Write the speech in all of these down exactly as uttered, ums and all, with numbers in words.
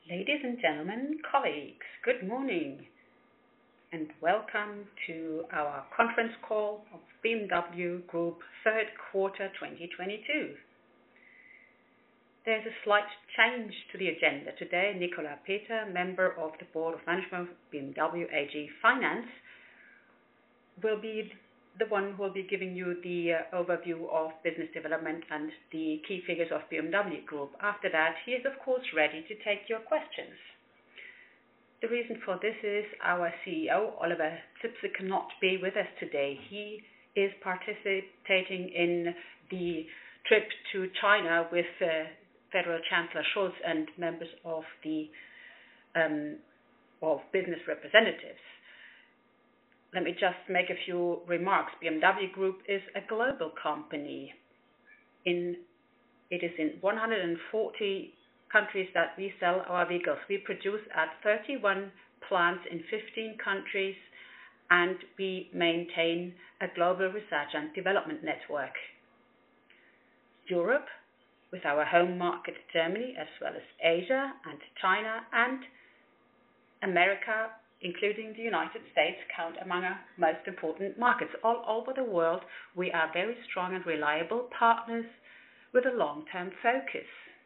Ladies and gentlemen, colleagues, good morning and welcome to our conference call of B M W Group third quarter twenty twenty-two. There's a slight change to the agenda today. Nicolas Peter, member of the Board of Management of B M W A G Finance, will be the one who will be giving you the uh, overview of business development and the key figures of B M W Group. After that, he is of course ready to take your questions. The reason for this is our C E O, Oliver Zipse, cannot be with us today. He is participating in the trip to China with uh, Federal Chancellor Scholz and members of the um, of business representatives. Let me just make a few remarks. B M W Group is a global company. In, it is in one hundred forty countries that we sell our vehicles. We produce at thirty-one plants in fifteen countries, and we maintain a global research and development network. Europe, with our home market Germany, as well as Asia and China, and America, including the United States, count among our most important markets. All over the world, we are very strong and reliable partners with a long-term focus.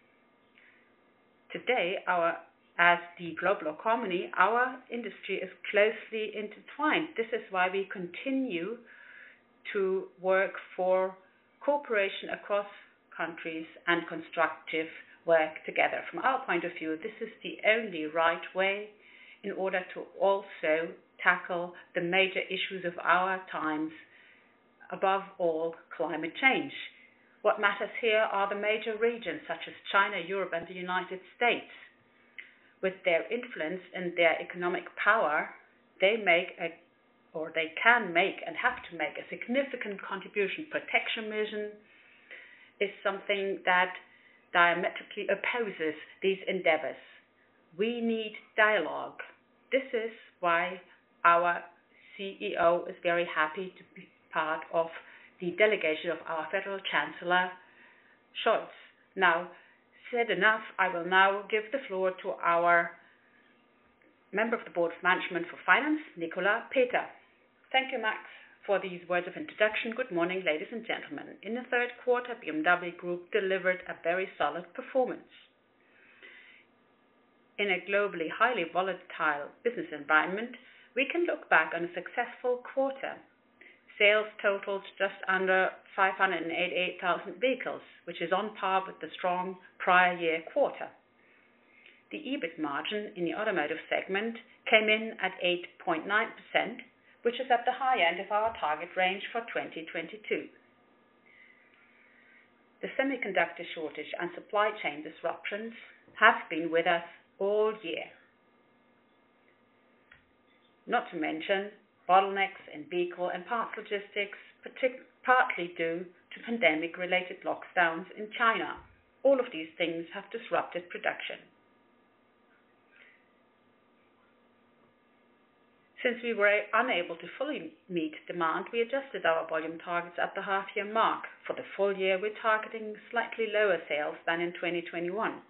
Today, our, as the global economy, our industry is closely intertwined. This is why we continue to work for cooperation across countries and constructive work together. From our point of view, this is the only right way in order to also tackle the major issues of our times, above all, climate change. What matters here are the major regions such as China, Europe, and the United States. With their influence and their economic power, they make a, or they can make and have to make a significant contribution. Protectionism is something that diametrically opposes these endeavors. We need dialogue. This is why our C E O is very happy to be part of the delegation of our Federal Chancellor Scholz. Now, said enough, I will now give the floor to our member of the Board of Management for Finance, Nicolas Peter. Thank you, Max, for these words of introduction. Good morning, ladies and gentlemen. In the third quarter, B M W Group delivered a very solid performance. In a globally highly volatile business environment, we can look back on a successful quarter. Sales totaled just under five hundred eighty-eight thousand vehicles, which is on par with the strong prior year quarter. The EBIT margin in the automotive segment came in at eight point nine percent, which is at the high end of our target range for twenty twenty-two. The semiconductor shortage and supply chain disruptions have been with us all year. Not to mention bottlenecks in vehicle and parts logistics, partic- partly due to pandemic-related lockdowns in China. All of these things have disrupted production. Since we were unable to fully meet demand, we adjusted our volume targets at the half-year mark. For the full year, we're targeting slightly lower sales than in twenty twenty-one.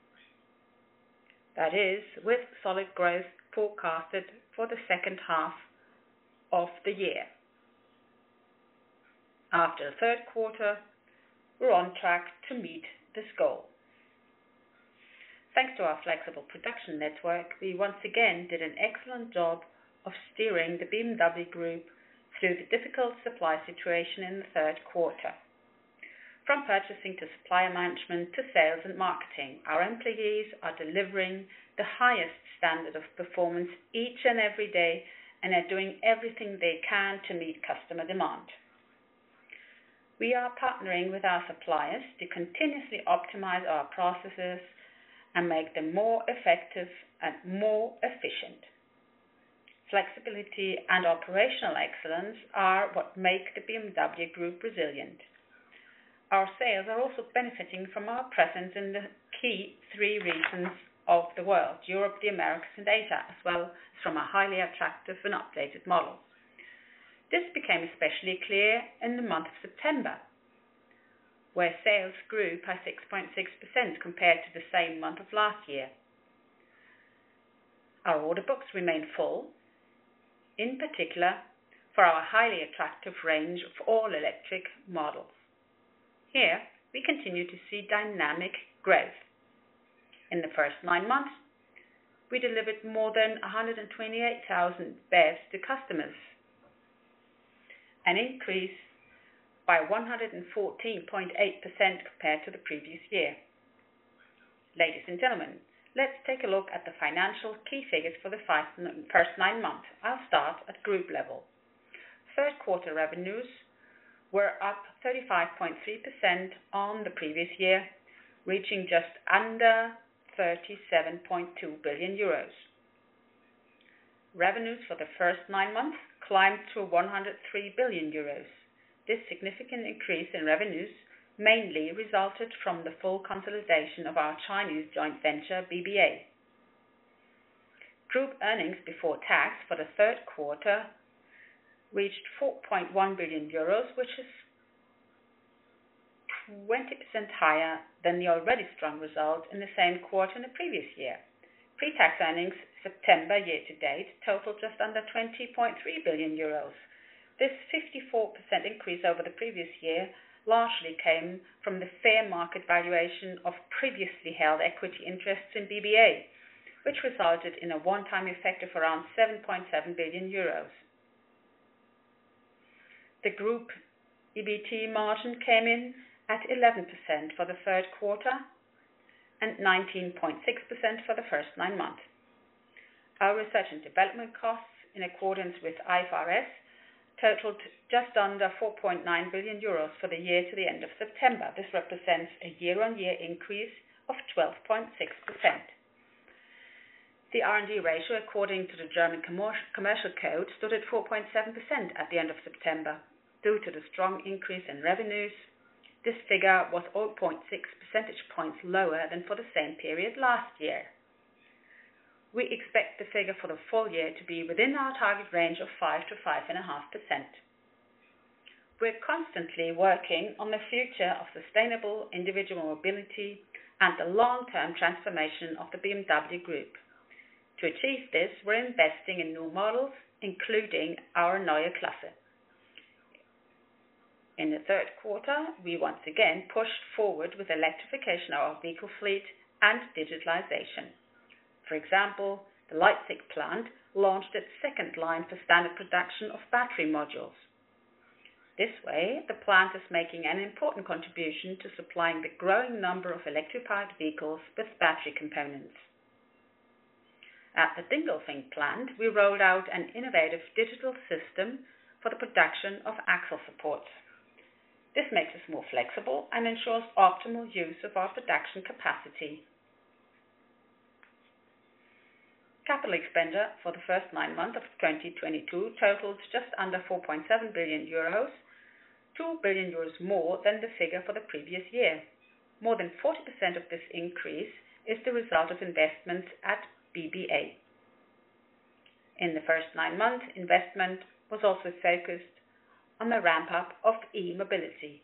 That is, with solid growth forecasted for the second half of the year. After the third quarter, we're on track to meet this goal. Thanks to our flexible production network, we once again did an excellent job of steering the B M W Group through the difficult supply situation in the third quarter. From purchasing to supplier management to sales and marketing, our employees are delivering the highest standard of performance each and every day and are doing everything they can to meet customer demand. We are partnering with our suppliers to continuously optimize our processes and make them more effective and more efficient. Flexibility and operational excellence are what make the B M W Group resilient. Our sales are also benefiting from our presence in the key three regions of the world, Europe, the Americas, and Asia, as well as from a highly attractive and updated model. This became especially clear in the month of September, where sales grew by six point six percent compared to the same month of last year. Our order books remain full, in particular for our highly attractive range of all-electric models. Here, we continue to see dynamic growth. In the first nine months, we delivered more than one hundred twenty-eight thousand B E Vs to customers, an increase by one hundred fourteen point eight percent compared to the previous year. Ladies and gentlemen, let's take a look at the financial key figures for the first nine months. I'll start at group level. Third quarter revenues were up thirty-five point three percent on the previous year, reaching just under thirty-seven point two billion euros. Revenues for the first nine months climbed to one hundred three billion euros. This significant increase in revenues mainly resulted from the full consolidation of our Chinese joint venture B B A. Group earnings before tax for the third quarter reached four point one billion euros, which is twenty percent higher than the already strong result in the same quarter in the previous year. Pre-tax earnings September year-to-date totaled just under twenty point three billion euros. This fifty-four percent increase over the previous year largely came from the fair market valuation of previously held equity interests in B B A, which resulted in a one-time effect of around seven point seven billion euros. The group E B T margin came in at eleven percent for the third quarter and nineteen point six percent for the first nine months. Our research and development costs, in accordance with I F R S, totaled just under four point nine billion euros for the year to the end of September. This represents a year-on-year increase of twelve point six percent. The R and D ratio, according to the German Commercial Code, stood at four point seven percent at the end of September. Due to the strong increase in revenues, this figure was zero point six percentage points lower than for the same period last year. We expect the figure for the full year to be within our target range of five to five point five percent. We're constantly working on the future of sustainable individual mobility and the long-term transformation of the B M W Group. To achieve this, we're investing in new models, including our Neue Klasse. In the third quarter, we once again pushed forward with electrification of our vehicle fleet and digitalization. For example, the Leipzig plant launched its second line for standard production of battery modules. This way, the plant is making an important contribution to supplying the growing number of electrified vehicles with battery components. At the Dingolfing plant, we rolled out an innovative digital system for the production of axle supports. This makes us more flexible and ensures optimal use of our production capacity. Capital expenditure for the first nine months of twenty twenty-two totaled just under four point seven billion euros, two billion euros more than the figure for the previous year. More than forty percent of this increase is the result of investments at B B A. In the first nine months, investment was also focused on the ramp-up of e-mobility.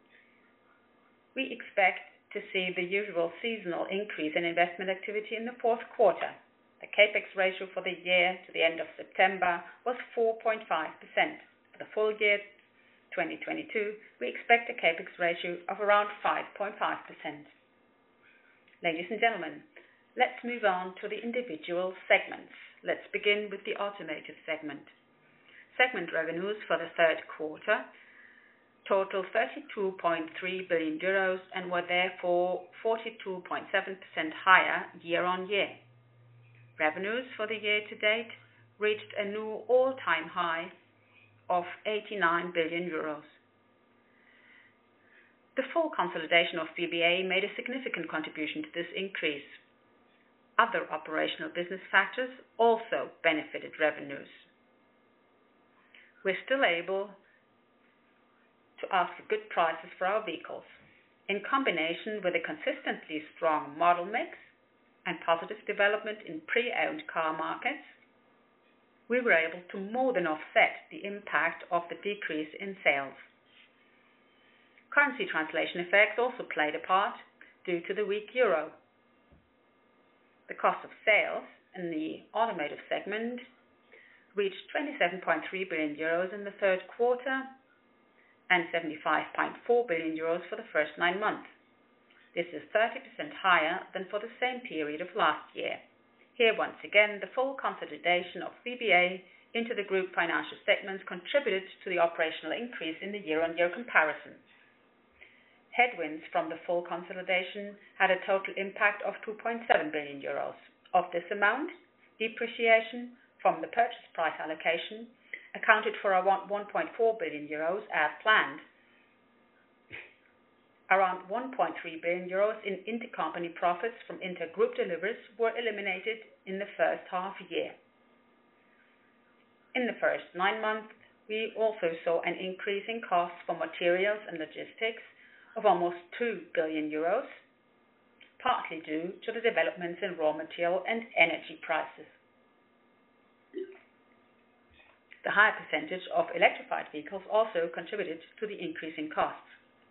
We expect to see the usual seasonal increase in investment activity in the fourth quarter. The capex ratio for the year to the end of September was four point five percent. For the full year twenty twenty-two, we expect a capex ratio of around five point five percent. Ladies and gentlemen, let's move on to the individual segments. Let's begin with the automotive segment. Segment revenues for the third quarter totaled thirty-two point three billion euros and were therefore forty-two point seven percent higher year-on-year. Revenues for the year-to-date reached a new all-time high of eighty-nine billion euros. The full consolidation of B B A made a significant contribution to this increase. Other operational business factors also benefited revenues. We're still able to ask for good prices for our vehicles. In combination with a consistently strong model mix and positive development in pre-owned car markets, we were able to more than offset the impact of the decrease in sales. Currency translation effects also played a part due to the weak euro. The cost of sales in the automotive segment reached twenty-seven point three billion euros in the third quarter and seventy-five point four billion euros for the first nine months. This is thirty percent higher than for the same period of last year. Here, once again, the full consolidation of V B A into the group financial statements contributed to the operational increase in the year-on-year comparison. Headwinds from the full consolidation had a total impact of two point seven billion euros. Of this amount, depreciation from the purchase price allocation accounted for around one point four billion euros as planned. Around one point three billion euros in intercompany profits from intergroup deliveries were eliminated in the first half year. In the first nine months, we also saw an increase in costs for materials and logistics of almost two billion euros, partly due to the developments in raw material and energy prices. The higher percentage of electrified vehicles also contributed to the increase in costs.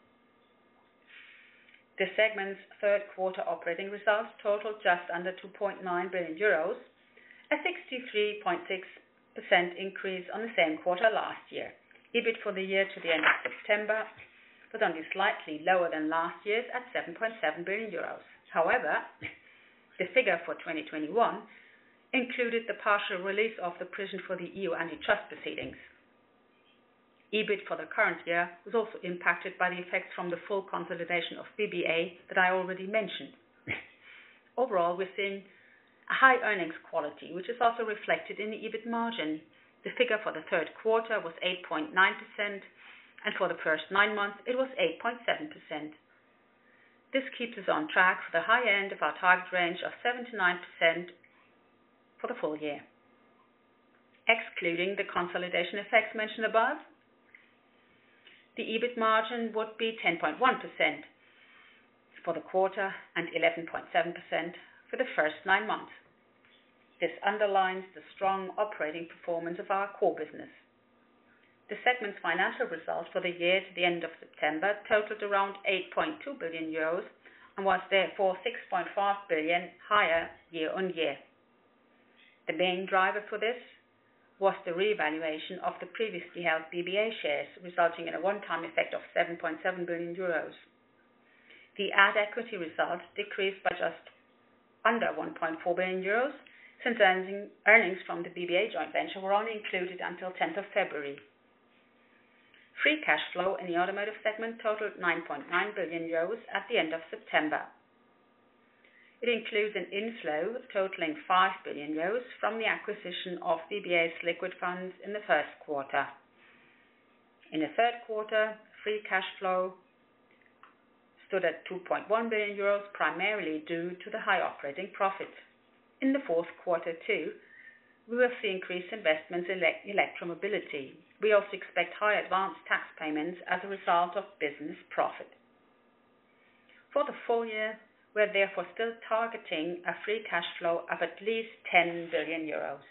The segment's third quarter operating results totaled just under two point nine billion euros, a sixty-three point six percent increase on the same quarter last year. EBIT for the year to the end of September was only slightly lower than last year's at seven point seven billion euros. However, the figure for twenty twenty-one included the partial release of the provision for the E U antitrust proceedings. EBIT for the current year was also impacted by the effects from the full consolidation of V B A that I already mentioned. Overall, we're seeing a high earnings quality, which is also reflected in the EBIT margin. The figure for the third quarter was eight point nine percent, and for the first nine months, it was eight point seven percent. This keeps us on track for the high end of our target range of seven to nine percent for the full year. Excluding the consolidation effects mentioned above, the EBIT margin would be ten point one percent for the quarter and eleven point seven percent for the first nine months. This underlines the strong operating performance of our core business. The segment's financial result for the year to the end of September totaled around eight point two billion euros and was therefore six point five billion higher year on year. The main driver for this was the revaluation of the previously held B B A shares, resulting in a one-time effect of seven point seven billion euros. The at equity result decreased by just under one point four billion euros, since earnings from the B B A joint venture were only included until tenth of February. Free cash flow in the automotive segment totaled nine point nine billion euros at the end of September. It includes an inflow totaling five billion euros from the acquisition of V B A's liquid funds in the first quarter. In the third quarter, free cash flow stood at two point one billion euros, primarily due to the high operating profit. In the fourth quarter too, we will see increased investments in electromobility. We also expect high advanced tax payments as a result of business profit. For the full year, we are therefore still targeting a free cash flow of at least ten billion euros.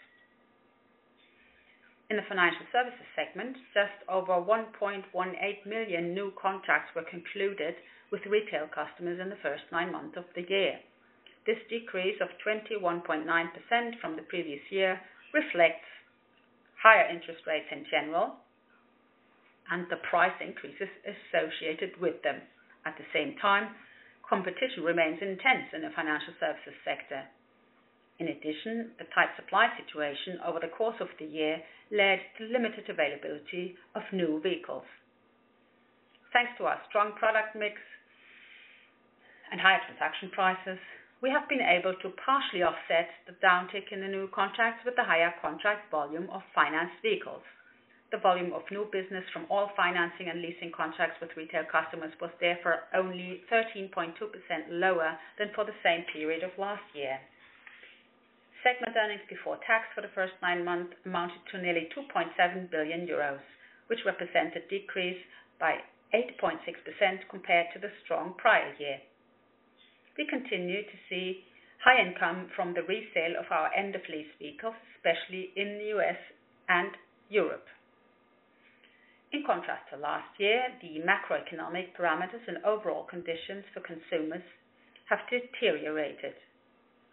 In the financial services segment, just over one point one eight million new contracts were concluded with retail customers in the first nine months of the year. This decrease of twenty-one point nine percent from the previous year reflects higher interest rates in general and the price increases associated with them. At the same time, competition remains intense in the financial services sector. In addition, the tight supply situation over the course of the year led to limited availability of new vehicles. Thanks to our strong product mix and higher transaction prices, we have been able to partially offset the downtick in the new contracts with the higher contract volume of financed vehicles. The volume of new business from all financing and leasing contracts with retail customers was therefore only thirteen point two percent lower than for the same period of last year. Segment earnings before tax for the first nine months amounted to nearly two point seven billion euros, which represents a decrease by eight point six percent compared to the strong prior year. We continue to see high income from the resale of our end-of-lease vehicles, especially in the U S and Europe. In contrast to last year, the macroeconomic parameters and overall conditions for consumers have deteriorated.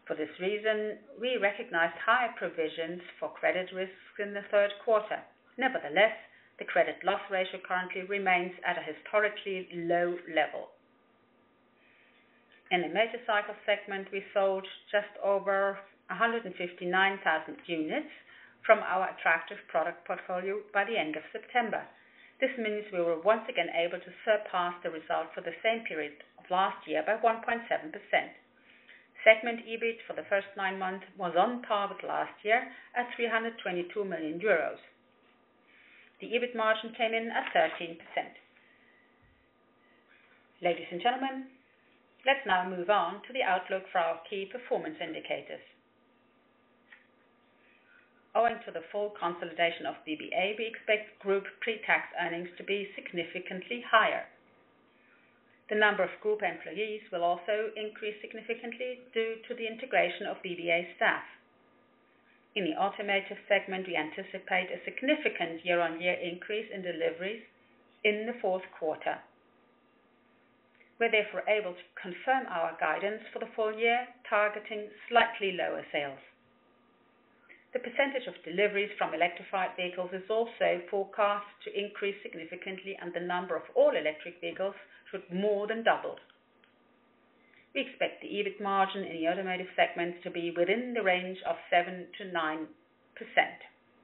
For this reason, we recognized higher provisions for credit risks in the third quarter. Nevertheless, the credit loss ratio currently remains at a historically low level. In the motorcycle segment, we sold just over one hundred fifty-nine thousand units from our attractive product portfolio by the end of September. This means we were once again able to surpass the result for the same period of last year by one point seven percent. Segment E B I T for the first nine months was on par with last year at three hundred twenty-two million euros. The E B I T margin came in at thirteen percent. Ladies and gentlemen, let's now move on to the outlook for our key performance indicators. Owing to the full consolidation of B B A, we expect group pre-tax earnings to be significantly higher. The number of group employees will also increase significantly due to the integration of B B A staff. In the automotive segment, we anticipate a significant year-on-year increase in deliveries in the fourth quarter. We're therefore able to confirm our guidance for the full year, targeting slightly lower sales. The percentage of deliveries from electrified vehicles is also forecast to increase significantly, and the number of all-electric vehicles should more than double. We expect the E B I T margin in the automotive segment to be within the range of seven to nine percent.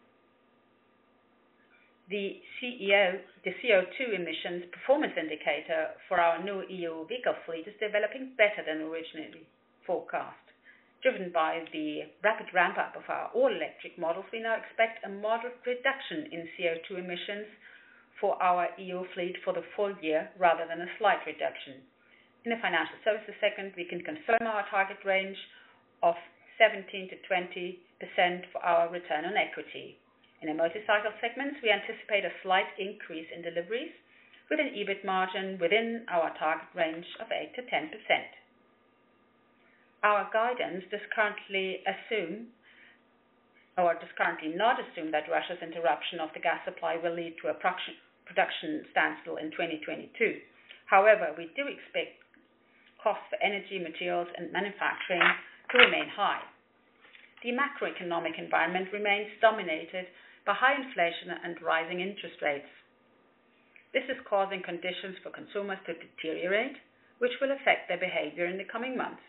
The C E O, the C O two emissions performance indicator for our new E U vehicle fleet is developing better than originally forecast. Driven by the rapid ramp-up of our all-electric models, we now expect a moderate reduction in C O two emissions for our E U fleet for the full year rather than a slight reduction. In the financial services segment, we can confirm our target range of seventeen to twenty percent for our return on equity. In the motorcycle segments, we anticipate a slight increase in deliveries with an E B I T margin within our target range of eight to ten percent. Our guidance does currently assume, or does currently not assume, that Russia's interruption of the gas supply will lead to a production standstill in twenty twenty-two. However, we do expect costs for energy, materials, and manufacturing to remain high. The macroeconomic environment remains dominated by high inflation and rising interest rates. This is causing conditions for consumers to deteriorate, which will affect their behavior in the coming months.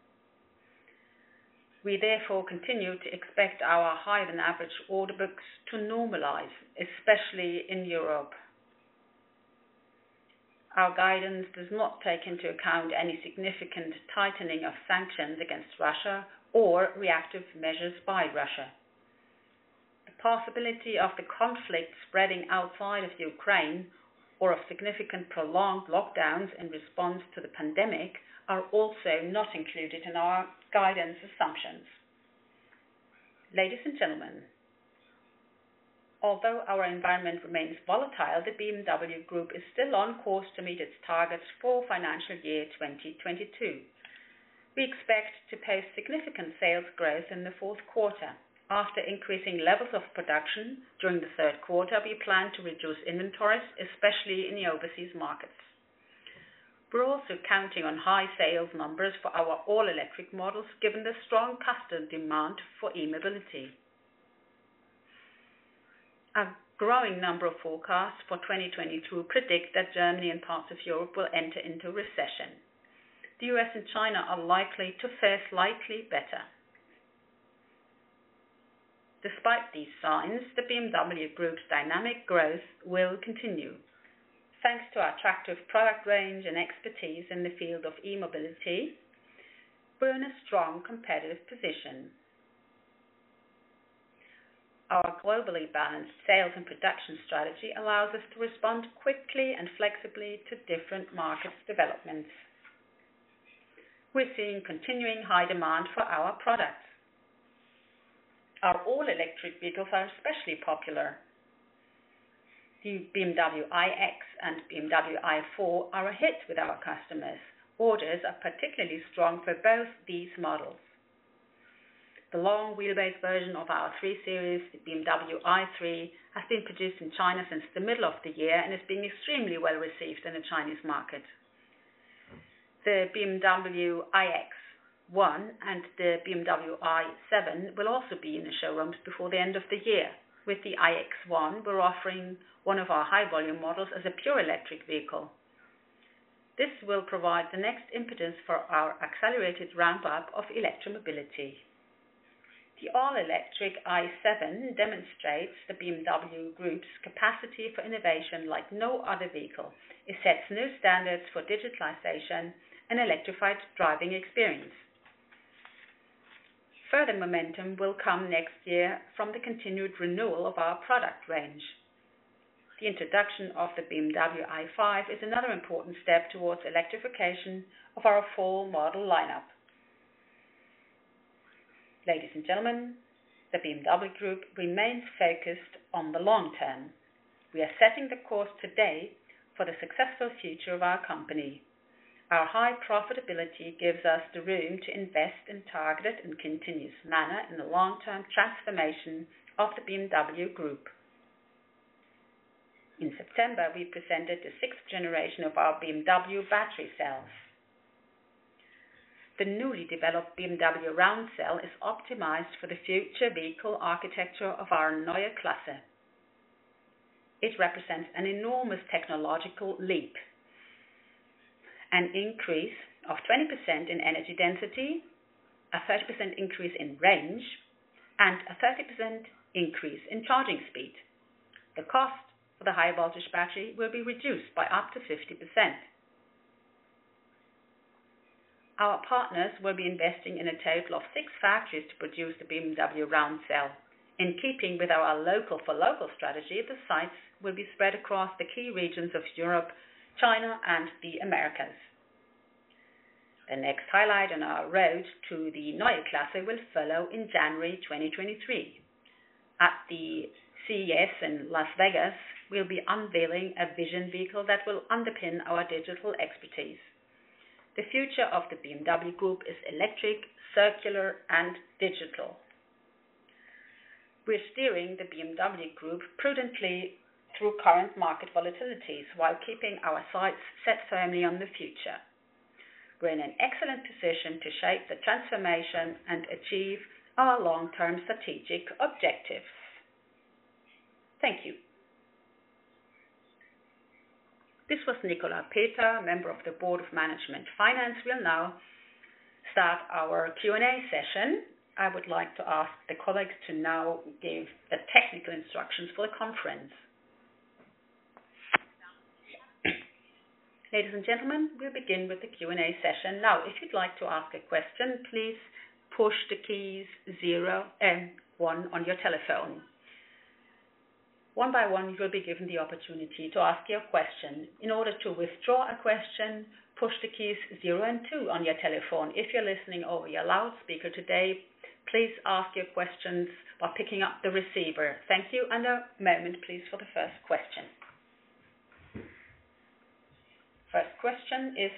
We therefore continue to expect our higher-than-average order books to normalize, especially in Europe. Our guidance does not take into account any significant tightening of sanctions against Russia or reactive measures by Russia. The possibility of the conflict spreading outside of Ukraine or of significant prolonged lockdowns in response to the pandemic are also not included in our guidance assumptions. Ladies and gentlemen, although our environment remains volatile, the B M W Group is still on course to meet its targets for financial year twenty twenty-two. We expect to post significant sales growth in the fourth quarter. After increasing levels of production during the third quarter, we plan to reduce inventories, especially in the overseas markets. We're also counting on high sales numbers for our all-electric models, given the strong customer demand for e-mobility. A growing number of forecasts for twenty twenty-two predict that Germany and parts of Europe will enter into recession. The U S and China are likely to fare slightly better. Despite these signs, the B M W Group's dynamic growth will continue. Thanks to our attractive product range and expertise in the field of e-mobility, we're in a strong competitive position. Our globally balanced sales and production strategy allows us to respond quickly and flexibly to different market developments. We're seeing continuing high demand for our products. Our all-electric vehicles are especially popular. The B M W iX and B M W i four are a hit with our customers. Orders are particularly strong for both these models. The long wheelbase version of our three series, the B M W i three, has been produced in China since the middle of the year and is being extremely well received in the Chinese market. The B M W iX one and the B M W i seven will also be in the showrooms before the end of the year. With the i X one, we're offering one of our high-volume models as a pure electric vehicle. This will provide the next impetus for our accelerated ramp-up of electromobility. The all-electric i seven demonstrates the B M W Group's capacity for innovation like no other vehicle. It sets new standards for digitalization and electrified driving experience. Further momentum will come next year from the continued renewal of our product range. The introduction of the B M W i five is another important step towards electrification of our full model lineup. Ladies and gentlemen, the B M W Group remains focused on the long term. We are setting the course today for the successful future of our company. Our high profitability gives us the room to invest in targeted and continuous manner in the long-term transformation of the B M W Group. In September, we presented the sixth generation of our B M W battery cells. The newly developed B M W round cell is optimized for the future vehicle architecture of our Neue Klasse. It represents an enormous technological leap. An increase of twenty percent in energy density, a thirty percent increase in range, and a thirty percent increase in charging speed. The cost for the high voltage battery will be reduced by up to fifty percent. Our partners will be investing in a total of six factories to produce the B M W round cell. In keeping with our local for local strategy, the sites will be spread across the key regions of Europe, China and the Americas. The next highlight on our road to the Neue Klasse will follow in January twenty twenty-three. At the C E S in Las Vegas, we'll be unveiling a vision vehicle that will underpin our digital expertise. The future of the B M W Group is electric, circular and digital. We're steering the B M W Group prudently through current market volatilities while keeping our sights set firmly on the future. We're in an excellent position to shape the transformation and achieve our long-term strategic objectives. Thank you. This was Nicolas Peter, member of the Board of Management Finance. We'll now start our Q and A session. I would like to ask the colleagues to now give the technical instructions for the conference. Ladies and gentlemen, we'll begin with the Q and A session. Now, if you'd like to ask a question, please push the keys zero and one on your telephone. One by one, you will be given the opportunity to ask your question. In order to withdraw a question, push the keys zero and two on your telephone. If you're listening over your loudspeaker today, please ask your questions by picking up the receiver. Thank you, and a moment, please, for the first question. First question is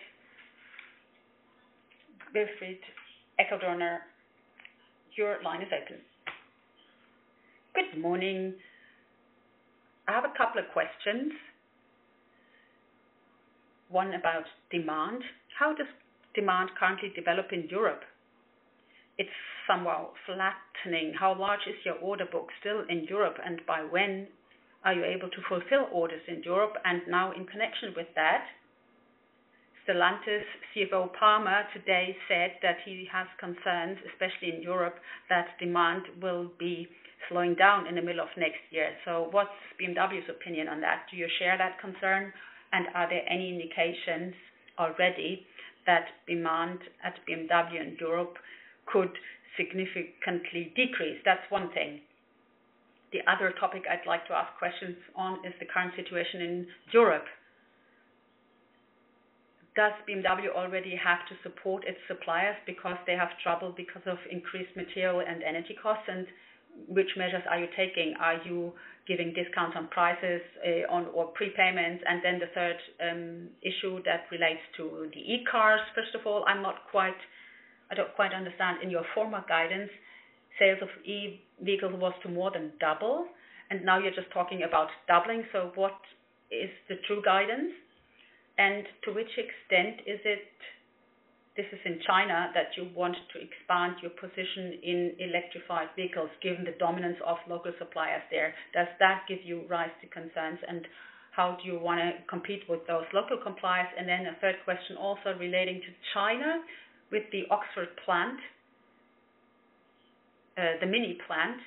Wilfried Eckl-Dorna. Your line is open. Good morning. I have a couple of questions. One about demand. How does demand currently develop in Europe? It's somewhat flattening. How large is your order book still in Europe, and by when are you able to fulfill orders in Europe? And now, in connection with that, Stellantis C F O Palmer today said that he has concerns, especially in Europe, that demand will be slowing down in the middle of next year. So what's B M W's opinion on that? Do you share that concern? And are there any indications already that demand at B M W in Europe could significantly decrease? That's one thing. The other topic I'd like to ask questions on is the current situation in Europe. Does B M W already have to support its suppliers because they have trouble because of increased material and energy costs? And which measures are you taking? Are you giving discounts on prices uh, on or prepayments? And then the third um, issue that relates to the e-cars. First of all, I'm not quite, I don't quite understand. In your former guidance, sales of e-vehicles was to more than double, and now you're just talking about doubling. So what is the true guidance? And to which extent is it this is in China, that you want to expand your position in electrified vehicles, given the dominance of local suppliers there. Does that give you rise to concerns, and how do you want to compete with those local suppliers? And then a third question also relating to China with the Oxford plant, uh, the mini plant.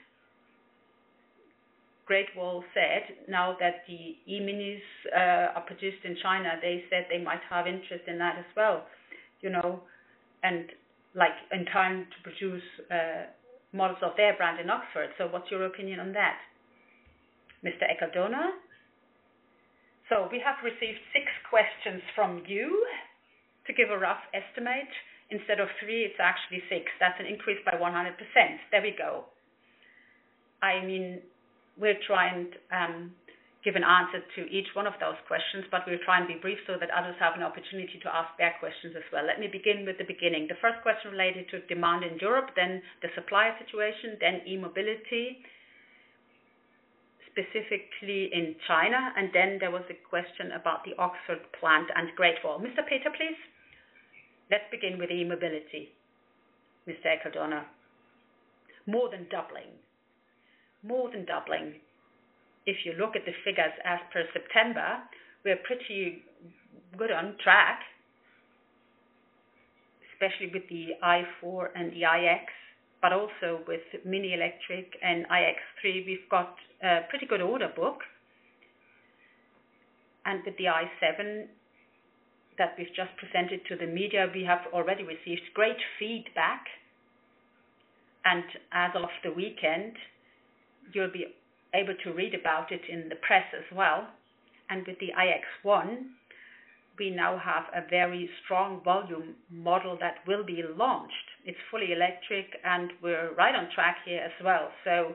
Great Wall said now that the e-minis uh, are produced in China, they said they might have interest in that as well, you know, and like in time to produce uh, models of their brand in Oxford. So what's your opinion on that, Mister Eckerdona? So we have received six questions from you. To give a rough estimate, instead of three, it's actually six. That's an increase by one hundred percent. There we go. I mean, we'll try and um, give an answer to each one of those questions, but we'll try and be brief so that others have an opportunity to ask their questions as well. Let me begin with the beginning. The first question related to demand in Europe, then the supplier situation, then e-mobility, specifically in China, and then there was a question about the Oxford plant and Great Wall. Mister Peter, please. Let's begin with e-mobility. Mister Eckerdona. More than doubling. More than doubling. If you look at the figures as per September, we're pretty good on track, especially with the i four and the iX, but also with Mini Electric and iX three, we've got a pretty good order book. And with the i seven that we've just presented to the media, we have already received great feedback. And as of the weekend, you'll be able to read about it in the press as well. And with the iX one, we now have a very strong volume model that will be launched. It's fully electric, and we're right on track here as well. So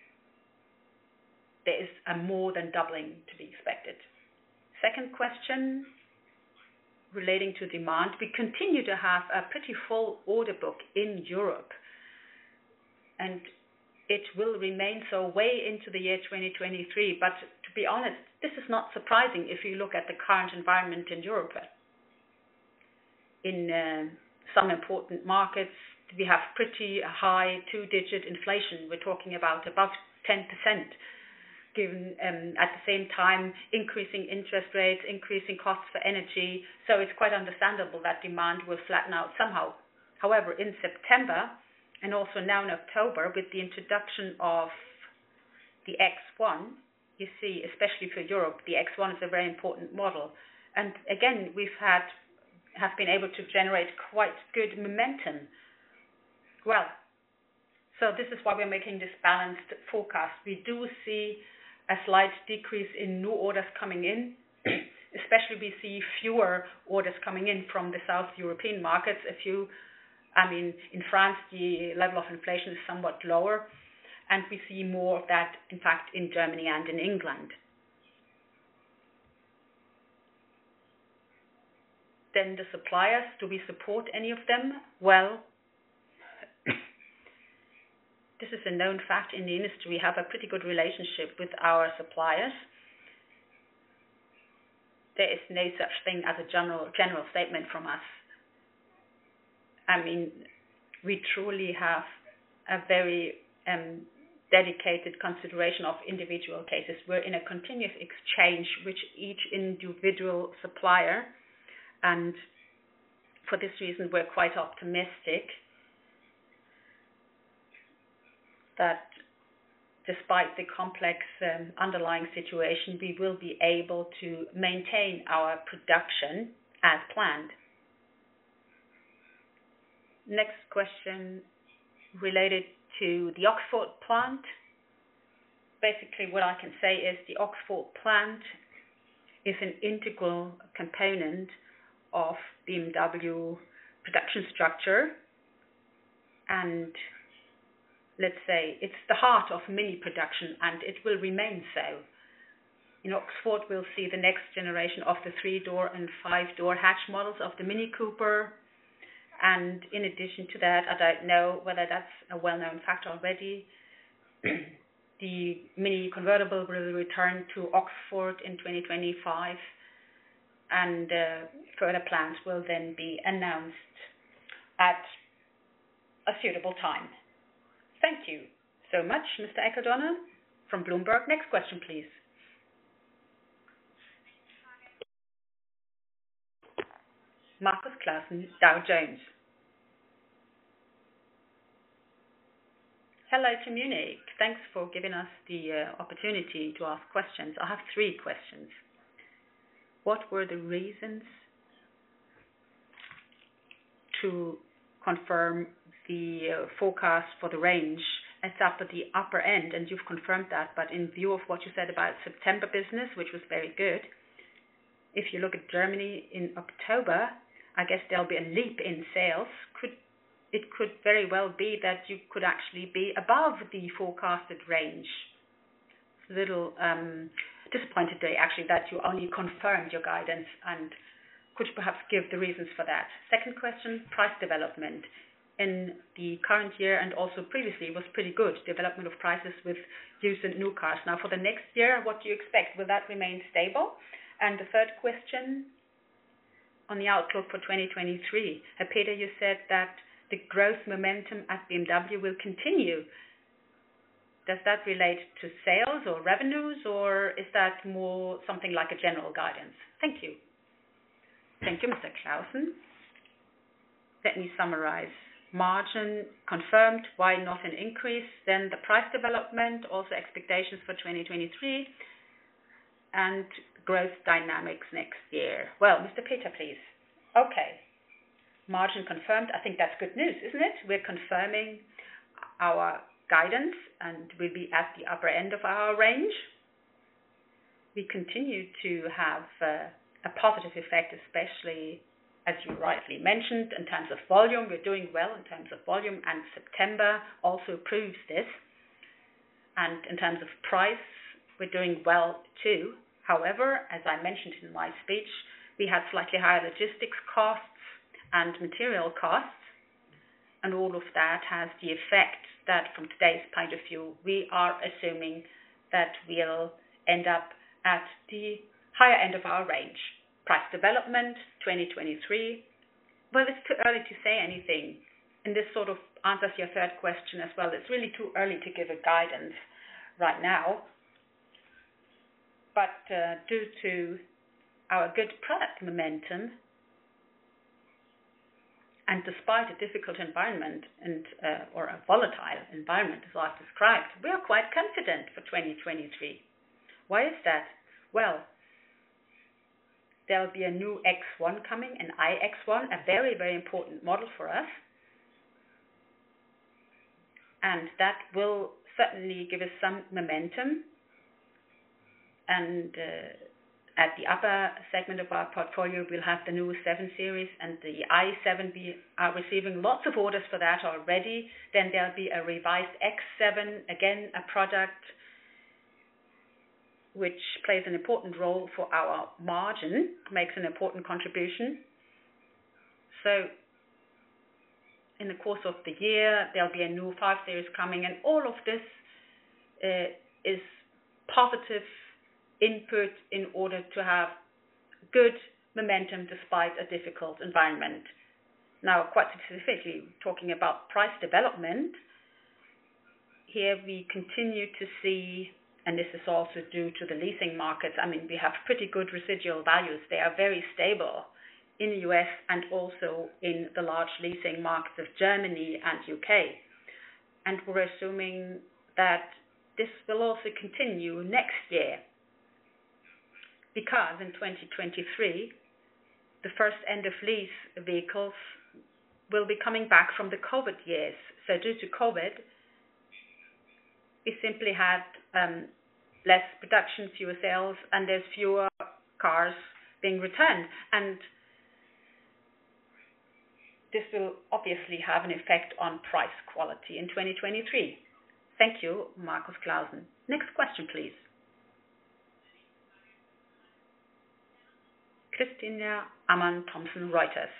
there is a more than doubling to be expected. Second question relating to demand. We continue to have a pretty full order book in Europe, and it will remain so way into the year twenty twenty-three. But to be honest, this is not surprising if you look at the current environment in Europe. In uh, some important markets, we have pretty high two-digit inflation. We're talking about above ten percent, given um, at the same time increasing interest rates, increasing costs for energy. So it's quite understandable that demand will flatten out somehow. However, in September, and also now in October, with the introduction of the X one, you see, especially for Europe, the X one is a very important model. And again, we've had have been able to generate quite good momentum. Well, so this is why we're making this balanced forecast. We do see a slight decrease in new orders coming in. Especially we see fewer orders coming in from the South European markets. A few, I mean, in France, the level of inflation is somewhat lower, and we see more of that, in fact, in Germany and in England. Then the suppliers, do we support any of them? Well, this is a known fact in the industry. We have a pretty good relationship with our suppliers. There is no such thing as a general general statement from us. I mean, we truly have a very um, dedicated consideration of individual cases. We're in a continuous exchange with each individual supplier, and for this reason, we're quite optimistic that despite the complex um, underlying situation, we will be able to maintain our production as planned. Next question related to the Oxford plant. Basically, what I can say is the Oxford plant is an integral component of B M W production structure, and let's say it's the heart of Mini production, and it will remain so. In Oxford, we'll see the next generation of the three-door and five-door hatch models of the Mini Cooper. And in addition to that, I don't know whether that's a well-known fact already, the Mini convertible will return to Oxford in twenty twenty-five, and uh, further plans will then be announced at a suitable time. Thank you so much, Mister Eckerdonner from Bloomberg. Next question, please. Markus Clausen, Dow Jones. Hello to Munich. Thanks for giving us the uh, opportunity to ask questions. I have three questions. What were the reasons to confirm the uh, forecast for the range? It's up at the upper end, and you've confirmed that, but in view of what you said about September business, which was very good, if you look at Germany in October, I guess there'll be a leap in sales. Could It could very well be that you could actually be above the forecasted range. It's a little um, disappointed today, actually, that you only confirmed your guidance, and could you perhaps give the reasons for that? Second question, price development. In the current year and also previously was pretty good, development of prices with used and new cars. Now for the next year, what do you expect? Will that remain stable? And the third question, on the outlook for twenty twenty-three. Uh, Peter, you said that the growth momentum at B M W will continue. Does that relate to sales or revenues, or is that more something like a general guidance? Thank you. Thank you, Mister Clausen. Let me summarize. Margin confirmed, why not an increase? Then the price development, also expectations for twenty twenty-three, and growth dynamics next year. Well, Mister Peter, please. Okay. Margin confirmed. I think that's good news, isn't it? We're confirming our guidance and we'll be at the upper end of our range. We continue to have uh, a positive effect, especially, as you rightly mentioned, in terms of volume. We're doing well in terms of volume, and September also proves this. And in terms of price, we're doing well too. However, as I mentioned in my speech, we had slightly higher logistics costs and material costs, and all of that has the effect that from today's point of view, we are assuming that we'll end up at the higher end of our range. Price development, twenty twenty-three, well, it's too early to say anything. And this sort of answers your third question as well. It's really too early to give a guidance right now. But uh, due to our good product momentum, and despite a difficult environment and uh, or a volatile environment, as I've described, we are quite confident for twenty twenty-three. Why is that? Well, there'll be a new X one coming, an i X one, a very, very important model for us. And that will certainly give us some momentum. And uh, at the upper segment of our portfolio, we'll have the new seven series and the i seven. We are receiving lots of orders for that already. Then there'll be a revised X seven, again, a product which plays an important role for our margin, makes an important contribution. So in the course of the year, there'll be a new five series coming, and all of this uh, is positive input in order to have good momentum despite a difficult environment. Now, quite specifically, talking about price development, here we continue to see, and this is also due to the leasing markets, I mean, we have pretty good residual values. They are very stable in the U S and also in the large leasing markets of Germany and U K. And we're assuming that this will also continue next year, because in twenty twenty-three, the first end-of-lease vehicles will be coming back from the COVID years. So due to COVID, we simply had um, less production, fewer sales, and there's fewer cars being returned. And this will obviously have an effect on price quality in twenty twenty-three. Thank you, Markus Clausen. Next question, please. Christina Ammann, Thomson Reuters.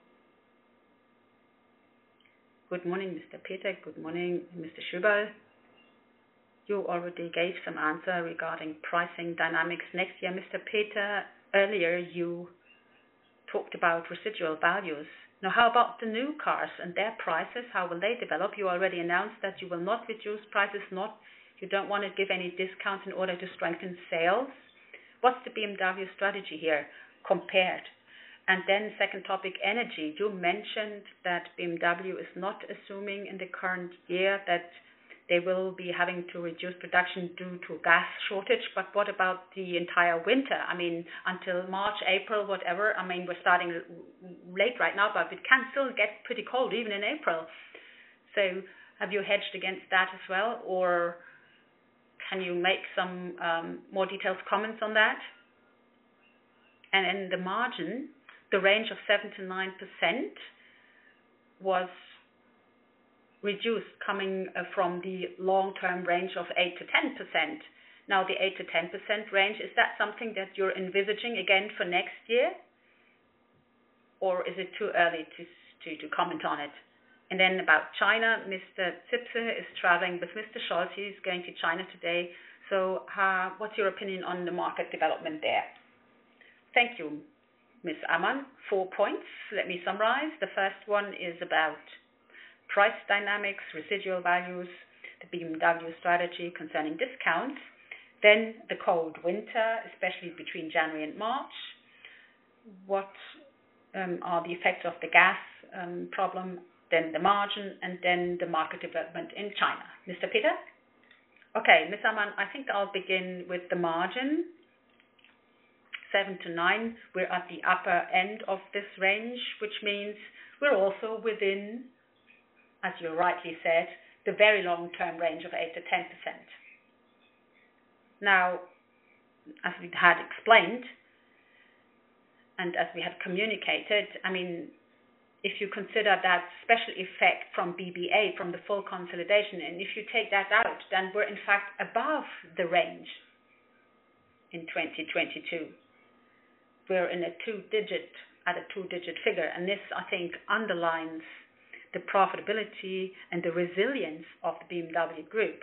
Good morning, Mister Peter. Good morning, Mister Schöberl. You already gave some answer regarding pricing dynamics next year. Mister Peter, earlier you talked about residual values. Now, how about the new cars and their prices? How will they develop? You already announced that you will not reduce prices, not you don't want to give any discounts in order to strengthen sales. What's the B M W strategy here compared? And then second topic, energy. You mentioned that B M W is not assuming in the current year that they will be having to reduce production due to gas shortage, but what about the entire winter? I mean, until March, April, whatever. I mean, we're starting late right now, but it can still get pretty cold even in April. So have you hedged against that as well, or can you make some um, more detailed comments on that? And in the margin, the range of seven to nine percent was reduced, coming uh, from the long-term range of eight to ten percent. Now, the eight to ten percent range, is that something that you're envisaging again for next year? Or is it too early to, to, to comment on it? And then about China, Mister Zipse is traveling with Mister Scholz. He's going to China today. So uh, what's your opinion on the market development there? Thank you, Miz Amann. Four points. Let me summarize. The first one is about price dynamics, residual values, the B M W strategy concerning discounts, then the cold winter, especially between January and March. What um, are the effects of the gas um, problem, then the margin, and then the market development in China. Mister Peter? Okay, Miz Amann, I think I'll begin with the margin. Seven to nine, we're at the upper end of this range, which means we're also within, as you rightly said, the very long-term range of eight to ten percent. Now, as we had explained, and as we had communicated, I mean, if you consider that special effect from B B A, from the full consolidation, and if you take that out, then we're in fact above the range in twenty twenty-two. We're in a two-digit, at a two-digit figure, and this, I think, underlines the profitability and the resilience of the B M W Group.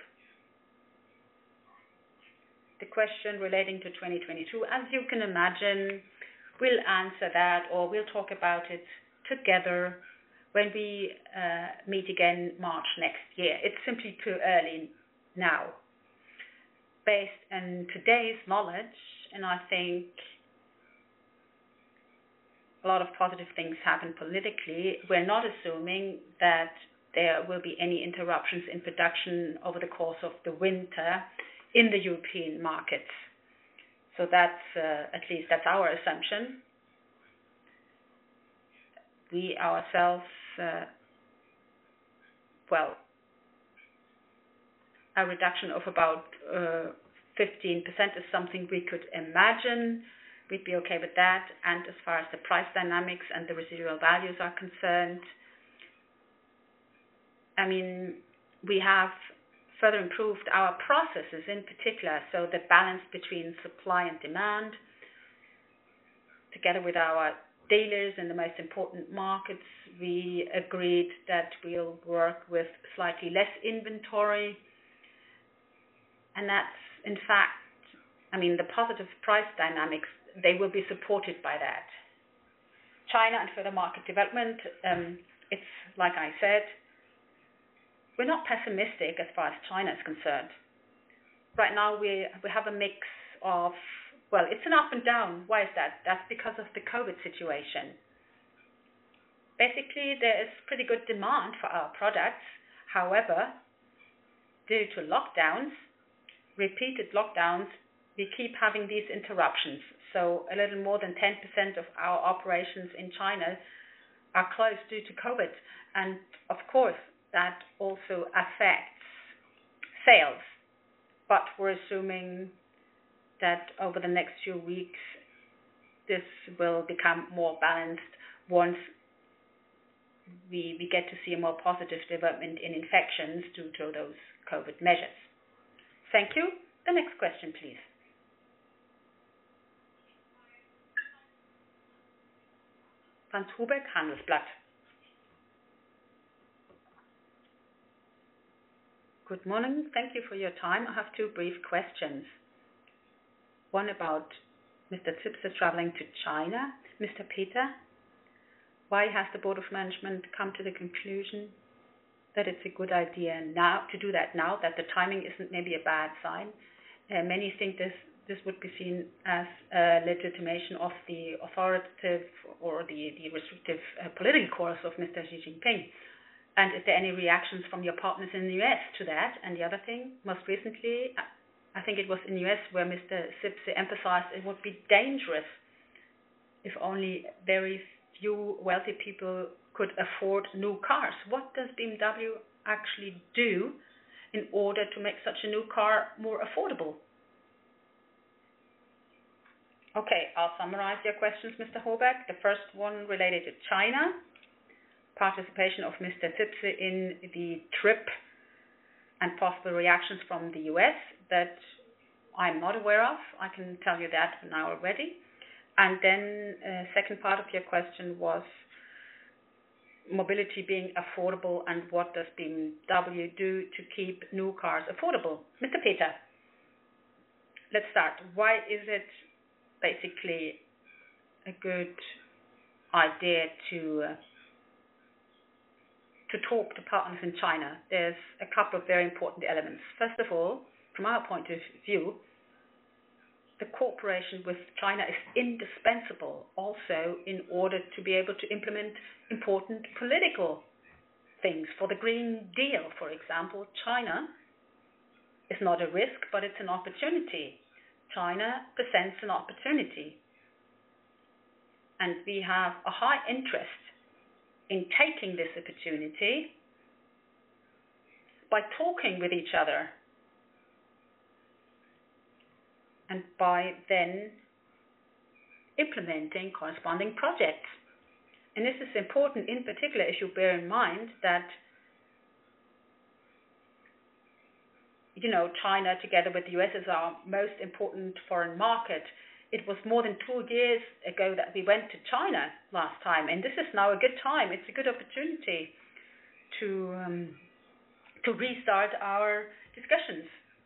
The question relating to twenty twenty-two, as you can imagine, we'll answer that, or we'll talk about it together when we uh, meet again March next year. It's simply too early now. Based on today's knowledge, and I think a lot of positive things happen politically, we're not assuming that there will be any interruptions in production over the course of the winter in the European markets. So that's, uh, at least that's our assumption. We ourselves, uh, well, a reduction of about uh, fifteen percent is something we could imagine. We'd be okay with that. And as far as the price dynamics and the residual values are concerned, I mean, we have further improved our processes in particular, so the balance between supply and demand, together with our dealers in the most important markets, we agreed that we'll work with slightly less inventory. And that's, in fact, I mean, the positive price dynamics, they will be supported by that. China and further market development, um, it's like I said, we're not pessimistic as far as China is concerned. Right now we we have a mix of, well, it's an up and down. Why is that? That's because of the COVID situation. Basically, there is pretty good demand for our products. However, due to lockdowns, repeated lockdowns, we keep having these interruptions. So a little more than ten percent of our operations in China are closed due to COVID. And of course, that also affects sales. But we're assuming that over the next few weeks, this will become more balanced once we, we get to see a more positive development in infections due to those COVID measures. Thank you. The next question, please. Franz Hubeck, Handelsblatt. Good morning. Thank you for your time. I have two brief questions. One about Mister Zipse traveling to China. Mister Peter, Why has the Board of Management come to the conclusion that it's a good idea now to do that now, that the timing isn't maybe a bad sign? Uh, many think this this would be seen as a legitimation of the authoritative or the, the restrictive uh, political course of Mister Xi Jinping. And is there any reactions from your partners in the U S to that? And the other thing, most recently, I think it was in the U S where Mister Zipse emphasized it would be dangerous if only very few wealthy people could afford new cars. What does B M W actually do in order to make such a new car more affordable? Okay, I'll summarize your questions, Mister Hohberg. The first one related to China, participation of Mister Zipse in the trip and possible reactions from the U S that I'm not aware of. I can tell you that now already. And then uh, second part of your question was mobility being affordable and what does B M W do to keep new cars affordable? Mister Peter, let's start. Why is it basically a good idea to uh, to talk to partners in China? There's a couple of very important elements. First of all, from our point of view, the cooperation with China is indispensable also in order to be able to implement important political things. For the Green Deal, for example, China is not a risk, but it's an opportunity. China presents an opportunity. And we have a high interest in taking this opportunity by talking with each other and by then implementing corresponding projects. And this is important in particular if you bear in mind that, you know, China together with the U S is our most important foreign market. It was more than two years ago that we went to China last time, and this is now a good time. It's a good opportunity to um, to restart our discussions.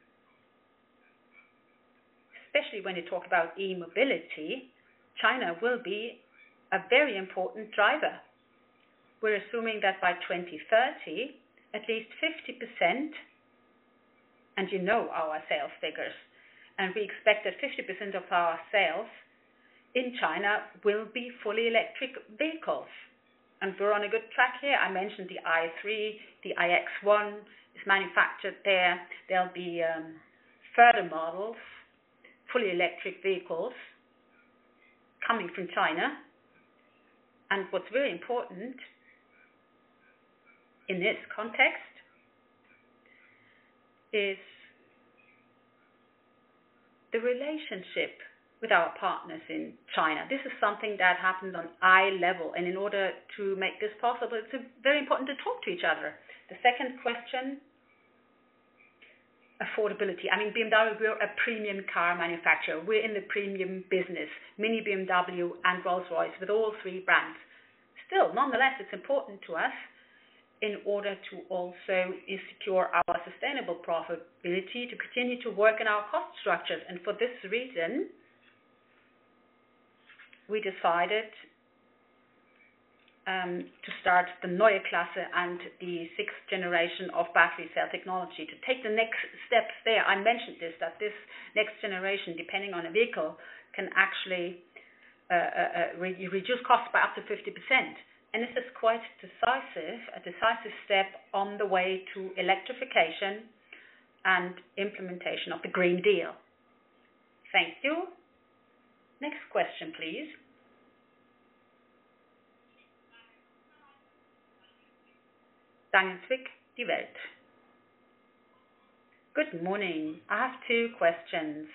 Especially when you talk about e-mobility, China will be a very important driver. We're assuming that by twenty thirty, at least fifty percent, and you know our sales figures, and we expect that fifty percent of our sales in China will be fully electric vehicles. And we're on a good track here. I mentioned the i three, the i X one is manufactured there. There'll be um, further models, fully electric vehicles coming from China. And what's very important in this context is the relationship with our partners in China. This is something that happens on eye level, and in order to make this possible, it's very important to talk to each other. The second question, affordability. I mean, B M W, we're a premium car manufacturer. We're in the premium business, Mini B M W and Rolls-Royce with all three brands. Still, nonetheless, it's important to us in order to also secure our sustainable profitability, to continue to work in our cost structures. And for this reason, we decided um, to start the Neue Klasse and the sixth generation of battery cell technology, to take the next steps there. I mentioned this, that this next generation, depending on a vehicle, can actually uh, uh, re reduce costs by up to fifty percent. And this is quite decisive, a decisive step on the way to electrification and implementation of the Green Deal. Thank you. Next question, please. Daniel Zwick, Die Welt. Good morning. I have two questions.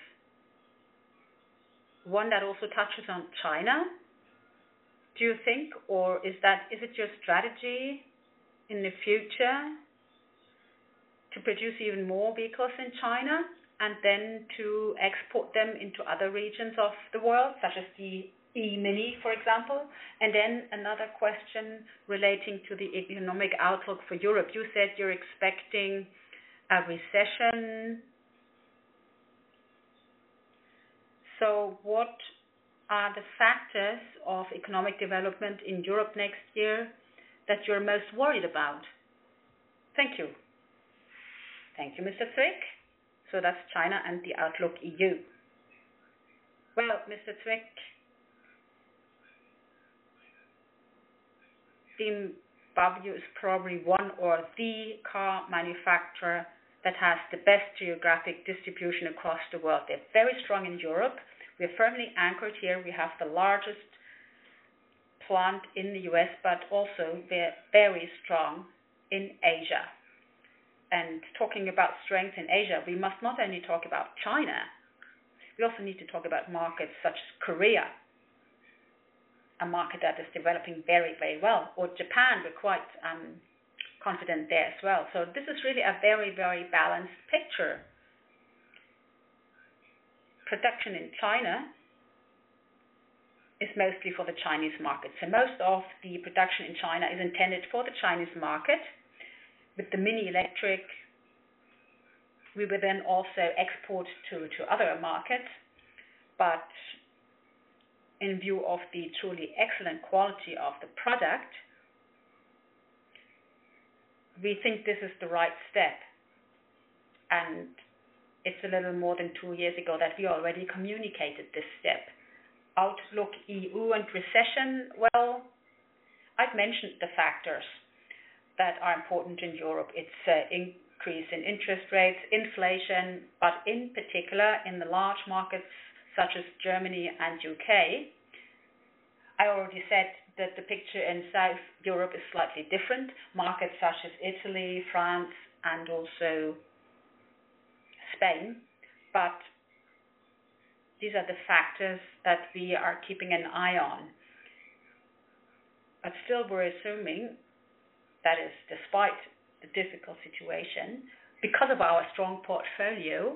One that also touches on China. Do you think, or is that is it your strategy in the future to produce even more vehicles in China and then to export them into other regions of the world, such as the e-Mini, for example? And then another question relating to the economic outlook for Europe. You said you're expecting a recession. So what are the factors of economic development in Europe next year that you're most worried about? Thank you. Thank you, Mister Zwick. So that's China and the outlook E U. Well, Mister Zwick, B M W is probably one or the car manufacturer that has the best geographic distribution across the world. They're very strong in Europe. We're firmly anchored here. We have the largest plant in the U S, but also we're very strong in Asia. And talking about strength in Asia, we must not only talk about China, we also need to talk about markets such as Korea, a market that is developing very, very well, or Japan. We're quite um, confident there as well. So this is really a very, very balanced picture. Production in China is mostly for the Chinese market. So most of the production in China is intended for the Chinese market. With the Mini Electric, we will then also export to, to other markets. But in view of the truly excellent quality of the product, we think this is the right step. And it's a little more than two years ago that we already communicated this step. Outlook E U and recession, well, I've mentioned the factors that are important in Europe. It's uh, increase in interest rates, inflation, but in particular in the large markets such as Germany and U K. I already said that the picture in South Europe is slightly different. Markets such as Italy, France, and also Spain. But these are the factors that we are keeping an eye on. But still, we're assuming that is, despite the difficult situation, because of our strong portfolio,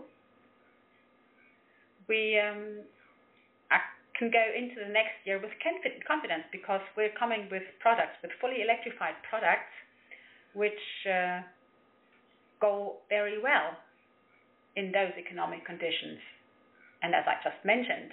we um, are, can go into the next year with confidence, because we're coming with products, with fully electrified products, which uh, go very well in those economic conditions. And as I just mentioned,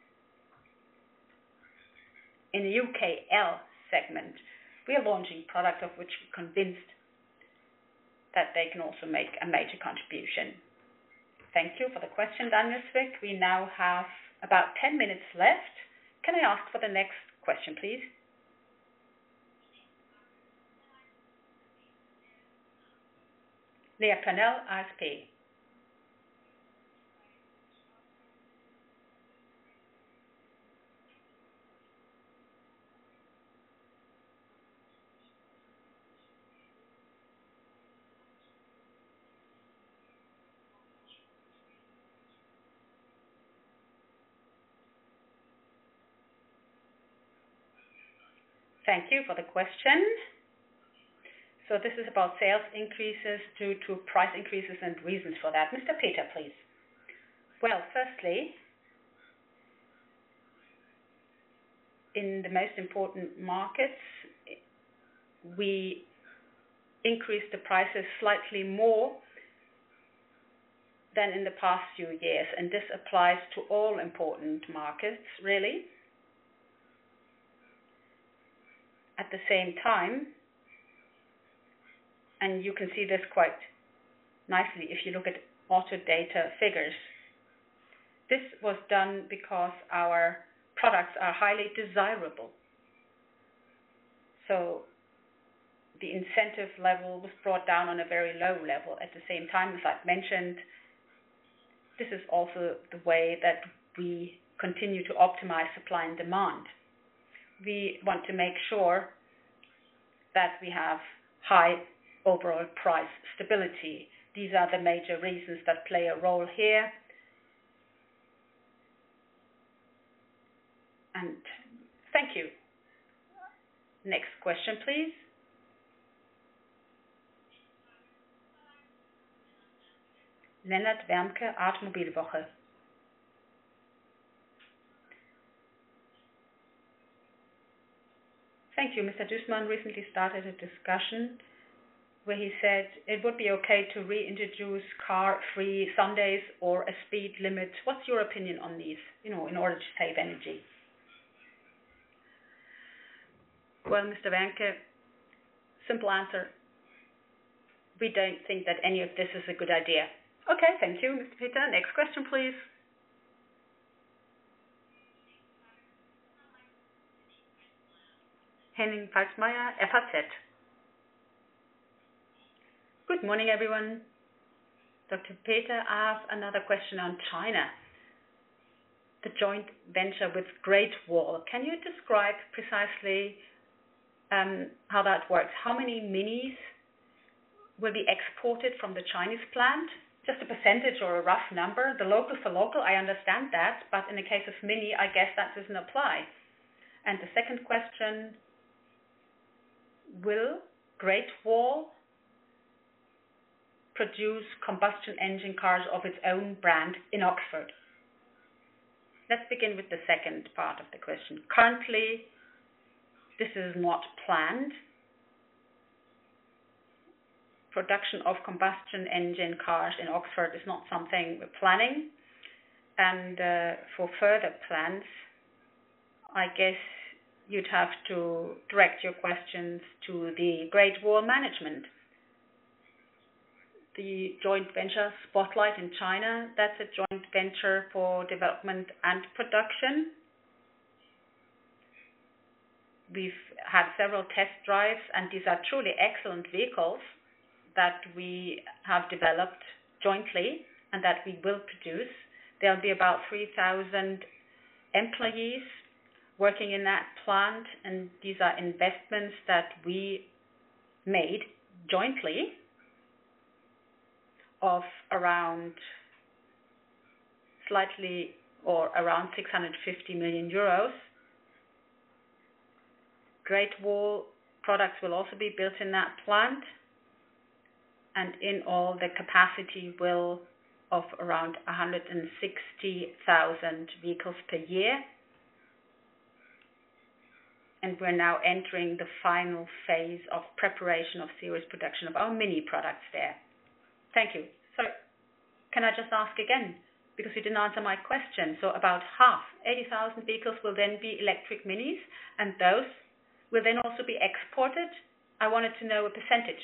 in the U K L segment, we are launching products of which we're convinced that they can also make a major contribution. Thank you for the question, Daniel Zwick. We now have about ten minutes left. Can I ask for the next question, please? Leah Planell, A S P. Thank you for the question. So this is about sales increases due to price increases and reasons for that. Mister Peter, please. Well, firstly, in the most important markets, we increased the prices slightly more than in the past few years, and this applies to all important markets, really. At the same time, and you can see this quite nicely if you look at Autodata figures, this was done because our products are highly desirable. So the incentive level was brought down on a very low level. At the same time, as I've mentioned, this is also the way that we continue to optimize supply and demand. We want to make sure that we have high overall price stability. These are the major reasons that play a role here. And thank you. Next question, please. Lennart Wermke, Automobilwoche. Thank you. Mister Duesmann recently started a discussion where he said it would be okay to reintroduce car-free Sundays or a speed limit. What's your opinion on these, you know, in order to save energy? Well, Mister Wenke, simple answer. We don't think that any of this is a good idea. Okay, thank you, Mister Peter. Next question, please. Henning Pfalzmeier, F A Z. Good morning, everyone. Doctor Peter, I have another question on China. The joint venture with Great Wall. Can you describe precisely um, how that works? How many minis will be exported from the Chinese plant? Just a percentage or a rough number. The local for local, I understand that, but in the case of mini, I guess that doesn't apply. And the second question, will Great Wall produce combustion engine cars of its own brand in Oxford? Let's begin with the second part of the question. Currently, this is not planned. Production of combustion engine cars in Oxford is not something we're planning. And uh, for further plans, I guess you'd have to direct your questions to the Great Wall management. The joint venture Spotlight in China, that's a joint venture for development and production. We've had several test drives, and these are truly excellent vehicles that we have developed jointly and that we will produce. There'll be about three thousand employees working in that plant, and these are investments that we made jointly of around slightly or around six hundred fifty million euros. Great Wall products will also be built in that plant, and in all the capacity will of around one hundred sixty thousand vehicles per year. And we're now entering the final phase of preparation of series production of our mini products there. Thank you. So can I just ask again, because you didn't answer my question. So about half, eighty thousand vehicles will then be electric minis, and those will then also be exported? I wanted to know a percentage.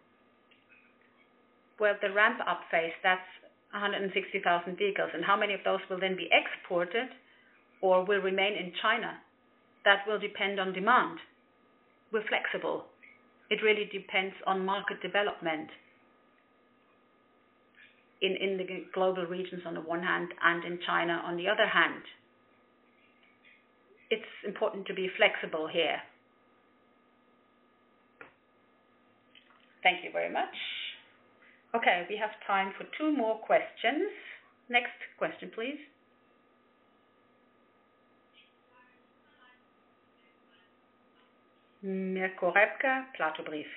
Well, the ramp-up phase, that's one hundred sixty thousand vehicles, and how many of those will then be exported or will remain in China? That will depend on demand. We're flexible. It really depends on market development in, in the global regions on the one hand and in China on the other hand. It's important to be flexible here. Thank you very much. Okay, we have time for two more questions. Next question, please. Mirko Repka, Plato Brief.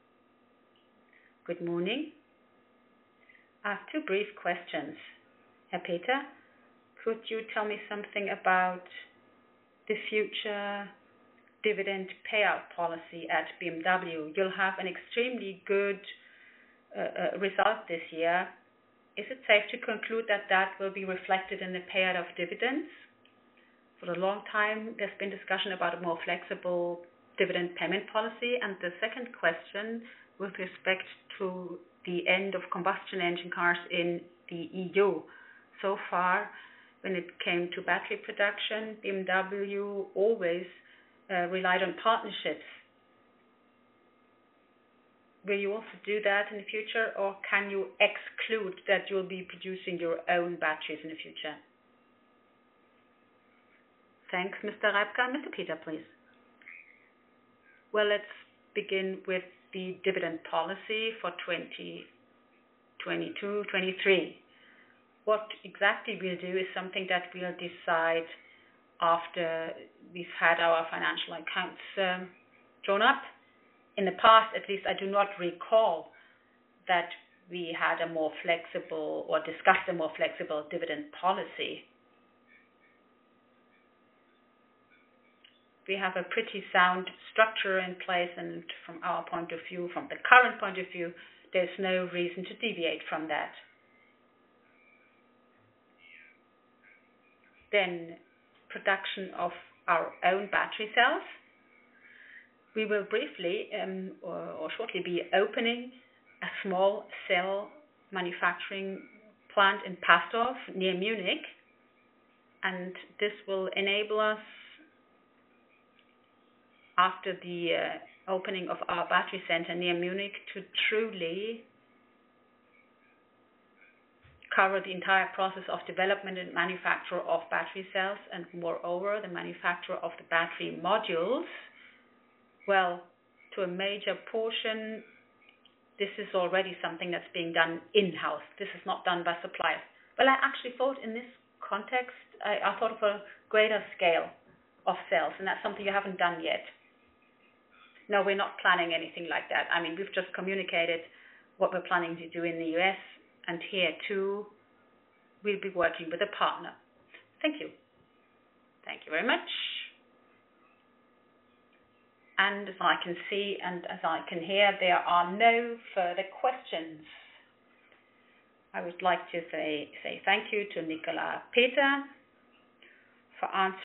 Good morning. I have two brief questions. Herr Peter, could you tell me something about the future dividend payout policy at B M W? You'll have an extremely good uh, uh, result this year. Is it safe to conclude that that will be reflected in the payout of dividends? For a long time, there's been discussion about a more flexible dividend payment policy. And the second question, with respect to the end of combustion engine cars in the E U. So far, when it came to battery production, B M W always uh, relied on partnerships. Will you also do that in the future, or can you exclude that you'll be producing your own batteries in the future? Thanks, Mister Reibka. Mister Peter, please. Well, let's begin with the dividend policy for twenty twenty-two twenty-three. What exactly we'll do is something that we'll decide after we've had our financial accounts um, drawn up. In the past, at least, I do not recall that we had a more flexible or discussed a more flexible dividend policy. We have a pretty sound structure in place, and from our point of view, from the current point of view, there's no reason to deviate from that. Then, production of our own battery cells. We will briefly um, or, or shortly be opening a small cell manufacturing plant in Pastorf near Munich, and this will enable us, after the uh, opening of our battery center near Munich, to truly cover the entire process of development and manufacture of battery cells, and moreover the manufacture of the battery modules. Well, to a major portion, this is already something that's being done in-house. This is not done by suppliers. Well, I actually thought in this context, I, I thought of a greater scale of cells, and that's something you haven't done yet. No, we're not planning anything like that. I mean, we've just communicated what we're planning to do in the U S, and here too, we'll be working with a partner. Thank you. Thank you very much. And as I can see and as I can hear, there are no further questions. I would like to say, say thank you to Nicolas Peter for answering